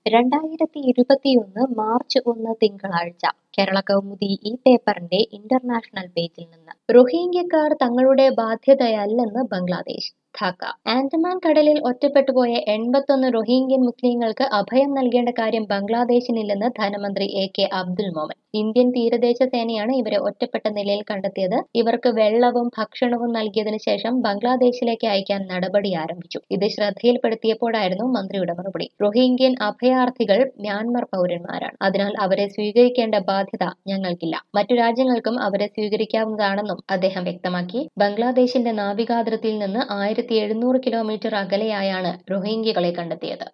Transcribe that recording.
2021 March 1 തിങ്കളാഴ്ച കേരള കൗമുദി ഈ പേപ്പറിന്റെ ഇന്റർനാഷണൽ പേജിൽ നിന്ന് റോഹിംഗ്യക്കാർ തങ്ങളുടെ ബാധ്യതയല്ലെന്ന് ബംഗ്ലാദേശ്. ധാക്ക. ആൻഡമാൻ കടലിൽ ഒറ്റപ്പെട്ടുപോയ 81 റോഹിംഗ്യൻ മുസ്ലിങ്ങൾക്ക് അഭയം നൽകേണ്ട കാര്യം ബംഗ്ലാദേശിനില്ലെന്ന് ധനമന്ത്രി എ.കെ. അബ്ദുൽ മോമൻ. ഇന്ത്യൻ തീരദേശ സേനയാണ് ഇവരെ ഒറ്റപ്പെട്ട നിലയിൽ കണ്ടെത്തിയത്. ഇവർക്ക് വെള്ളവും ഭക്ഷണവും നൽകിയതിനു ശേഷം ബംഗ്ലാദേശിലേക്ക് അയക്കാൻ നടപടി ആരംഭിച്ചു. ഇത് ശ്രദ്ധയിൽപ്പെടുത്തിയപ്പോഴായിരുന്നു മന്ത്രിയുടെ മറുപടി. റോഹിംഗ്യൻ അഭയാർത്ഥികൾ മ്യാൻമർ പൗരന്മാരാണ്. അതിനാൽ അവരെ സ്വീകരിക്കേണ്ട ബാധ്യത ഞങ്ങൾക്കില്ല. മറ്റു രാജ്യങ്ങൾക്കും അവരെ സ്വീകരിക്കാവുന്നതാണെന്നും അദ്ദേഹം വ്യക്തമാക്കി. ബംഗ്ലാദേശിന്റെ നാവികാതിർത്തിയിൽ നിന്ന് 1700 കിലോമീറ്റർ അകലെയായാണ് റോഹിംഗ്യകളെ കണ്ടെത്തിയത്.